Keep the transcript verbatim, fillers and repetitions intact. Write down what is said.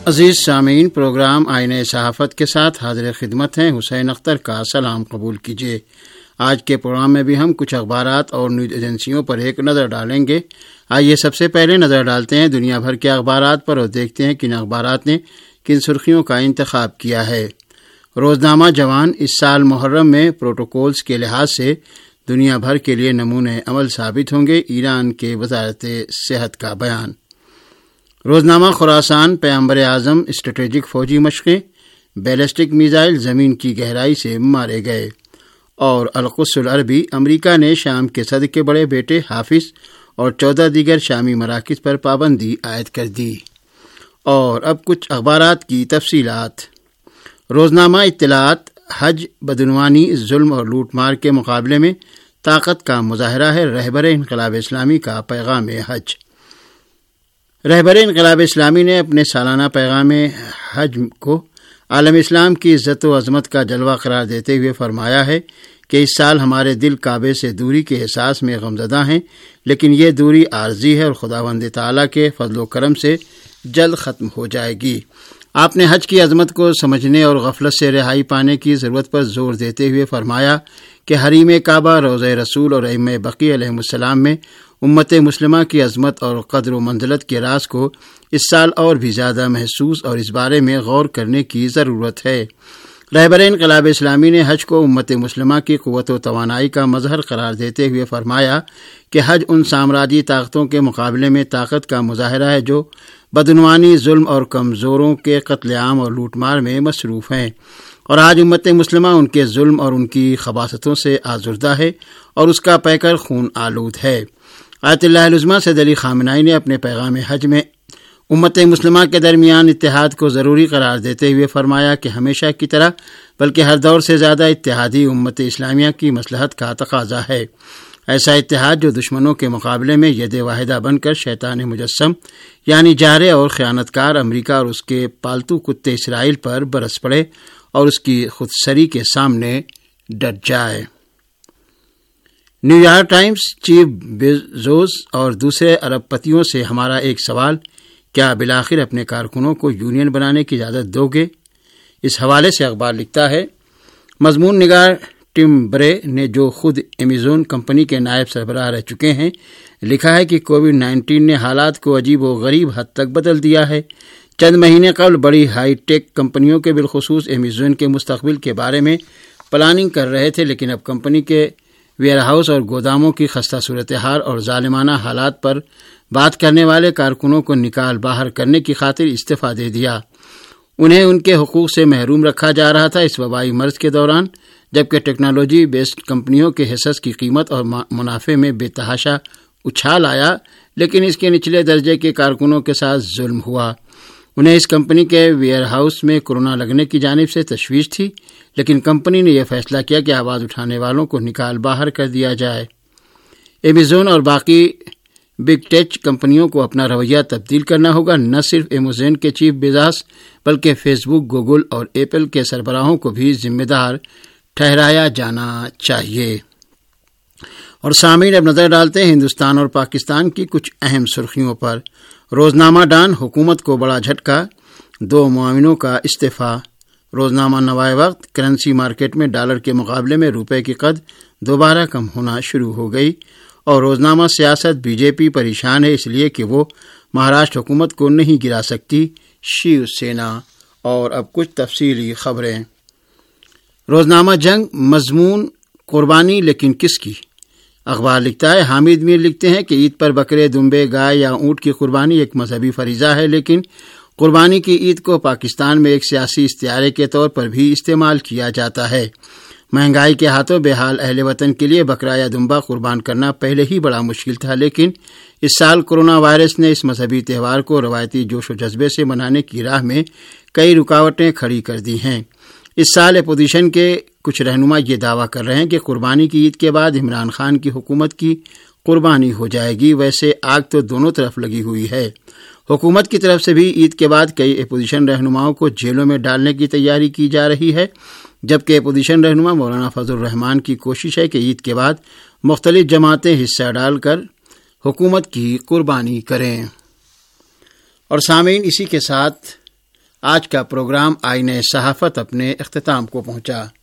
عزیز سامعین، پروگرام آئینہ صحافت کے ساتھ حاضر خدمت ہیں۔ حسین اختر کا سلام قبول کیجیے۔ آج کے پروگرام میں بھی ہم کچھ اخبارات اور نیوز ایجنسیوں پر ایک نظر ڈالیں گے۔ آئیے سب سے پہلے نظر ڈالتے ہیں دنیا بھر کے اخبارات پر اور دیکھتے ہیں کن اخبارات نے کن سرخیوں کا انتخاب کیا ہے۔ روزنامہ جوان اس سال محرم میں پروٹوکولز کے لحاظ سے دنیا بھر کے لیے نمونہ عمل ثابت ہوں گے، ایران کے وزارت صحت کا بیان۔ روزنامہ خراسان پیغمبر اعظم اسٹریٹجک فوجی مشقیں، بیلسٹک میزائل زمین کی گہرائی سے مارے گئے۔ اور القدس العربی، امریکہ نے شام کے صدر کے بڑے بیٹے حافظ اور چودہ دیگر شامی مراکز پر پابندی عائد کر دی۔ اور اب کچھ اخبارات کی تفصیلات۔ روزنامہ اطلاعات، حج بدعنوانی، ظلم اور لوٹ مار کے مقابلے میں طاقت کا مظاہرہ ہے، رہبر انقلاب اسلامی کا پیغام حج۔ رہبر انقلاب اسلامی نے اپنے سالانہ پیغام حج کو عالم اسلام کی عزت و عظمت کا جلوہ قرار دیتے ہوئے فرمایا ہے کہ اس سال ہمارے دل کعبے سے دوری کے احساس میں غمزدہ ہیں، لیکن یہ دوری عارضی ہے اور خداوند تعالیٰ کے فضل و کرم سے جلد ختم ہو جائے گی۔ آپ نے حج کی عظمت کو سمجھنے اور غفلت سے رہائی پانے کی ضرورت پر زور دیتے ہوئے فرمایا کہ حریم کعبہ، روضہ رسول اور ائمہ بقی علیہ السلام میں امت مسلمہ کی عظمت اور قدر و منزلت کے راز کو اس سال اور بھی زیادہ محسوس اور اس بارے میں غور کرنے کی ضرورت ہے۔ رہبر انقلاب اسلامی نے حج کو امت مسلمہ کی قوت و توانائی کا مظہر قرار دیتے ہوئے فرمایا کہ حج ان سامراجی طاقتوں کے مقابلے میں طاقت کا مظاہرہ ہے جو بدعنوانی، ظلم اور کمزوروں کے قتل عام اور لوٹ مار میں مصروف ہیں، اور آج امت مسلمہ ان کے ظلم اور ان کی خباثتوں سے آزردہ ہے اور اس کا پیکر خون آلود ہے۔ آیت اللہ العظمیٰ سید علی خامنہئی نے اپنے پیغام حج میں امت مسلمہ کے درمیان اتحاد کو ضروری قرار دیتے ہوئے فرمایا کہ ہمیشہ کی طرح بلکہ ہر دور سے زیادہ اتحادی امت اسلامیہ کی مصلحت کا تقاضا ہے۔ ایسا اتحاد جو دشمنوں کے مقابلے میں ید واحدہ بن کر شیطان مجسم یعنی جارح اور خیانت کار امریکہ اور اس کے پالتو کتے اسرائیل پر برس پڑے اور اس کی خودسری کے سامنے ڈٹ جائے۔ New York Times, chief Bezos اور دوسرے ارب پتیوں سے ہمارا ایک سوال، کیا بالآخر اپنے کارکنوں کو یونین بنانے کی اجازت دو گے؟ اس حوالے سے اخبار لکھتا ہے، مضمون نگار ٹم برے نے جو خود امیزون کمپنی کے نائب سربراہ رہ چکے ہیں، لکھا ہے کہ کووڈ نائنٹین نے حالات کو عجیب و غریب حد تک بدل دیا ہے۔ چند مہینے قبل بڑی ہائی ٹیک کمپنیوں کے بالخصوص امیزون کے مستقبل کے بارے میں پلاننگ کر رہے تھے، لیکن اب کمپنی کے ویئر ہاؤس اور گوداموں کی خستہ صورتحال اور ظالمانہ حالات پر بات کرنے والے کارکنوں کو نکال باہر کرنے کی خاطر استعفیٰ دے دیا۔ انہیں ان کے حقوق سے محروم رکھا جا رہا تھا اس وبائی مرض کے دوران، جبکہ ٹیکنالوجی بیسڈ کمپنیوں کے حصص کی قیمت اور منافع میں بے تحاشا اچھال آیا، لیکن اس کے نچلے درجے کے کارکنوں کے ساتھ ظلم ہوا۔ انہیں اس کمپنی کے ویئر ہاؤس میں کورونا لگنے کی جانب سے تشویش تھی، لیکن کمپنی نے یہ فیصلہ کیا کہ آواز اٹھانے والوں کو نکال باہر کر دیا جائے۔ امیزون اور باقی بگ ٹیک کمپنیوں کو اپنا رویہ تبدیل کرنا ہوگا۔ نہ صرف امیزون کے چیف بیزوس بلکہ فیس بک، گوگل اور ایپل کے سربراہوں کو بھی ذمہ دار ٹھہرایا جانا چاہیے۔ اور سامعین، اب نظر ڈالتے ہیں ہندوستان اور پاکستان کی کچھ اہم سرخیوں پر۔ روزنامہ ڈان، حکومت کو بڑا جھٹکا، دو معاونوں کا استعفیٰ۔ روزنامہ نوائے وقت، کرنسی مارکیٹ میں ڈالر کے مقابلے میں روپے کی قدر دوبارہ کم ہونا شروع ہو گئی۔ اور روزنامہ سیاست، بی جے پی پریشان ہے اس لیے کہ وہ مہاراشٹر حکومت کو نہیں گرا سکتی، شیو سینا۔ اور اب کچھ تفصیلی خبریں۔ روزنامہ جنگ، مضمون قربانی لیکن کس کی؟ اخبار لکھتا ہے، حامد میر لکھتے ہیں کہ عید پر بکرے، دمبے، گائے یا اونٹ کی قربانی ایک مذہبی فریضہ ہے، لیکن قربانی کی عید کو پاکستان میں ایک سیاسی استعارے کے طور پر بھی استعمال کیا جاتا ہے۔ مہنگائی کے ہاتھوں بے حال اہل وطن کے لیے بکرا یا دمبا قربان کرنا پہلے ہی بڑا مشکل تھا، لیکن اس سال کورونا وائرس نے اس مذہبی تہوار کو روایتی جوش و جذبے سے منانے کی راہ میں کئی رکاوٹیں کھڑی کر دی ہیں۔ اس سال اپوزیشن کے کچھ رہنما یہ دعویٰ کر رہے ہیں کہ قربانی کی عید کے بعد عمران خان کی حکومت کی قربانی ہو جائے گی۔ ویسے آگ تو دونوں طرف لگی ہوئی ہے۔ حکومت کی طرف سے بھی عید کے بعد کئی اپوزیشن رہنماؤں کو جیلوں میں ڈالنے کی تیاری کی جا رہی ہے، جبکہ اپوزیشن رہنما مولانا فضل الرحمان کی کوشش ہے کہ عید کے بعد مختلف جماعتیں حصہ ڈال کر حکومت کی قربانی کریں۔ اور سامعین، اسی کے ساتھ آج کا پروگرام آئینہ صحافت اپنے اختتام کو پہنچا۔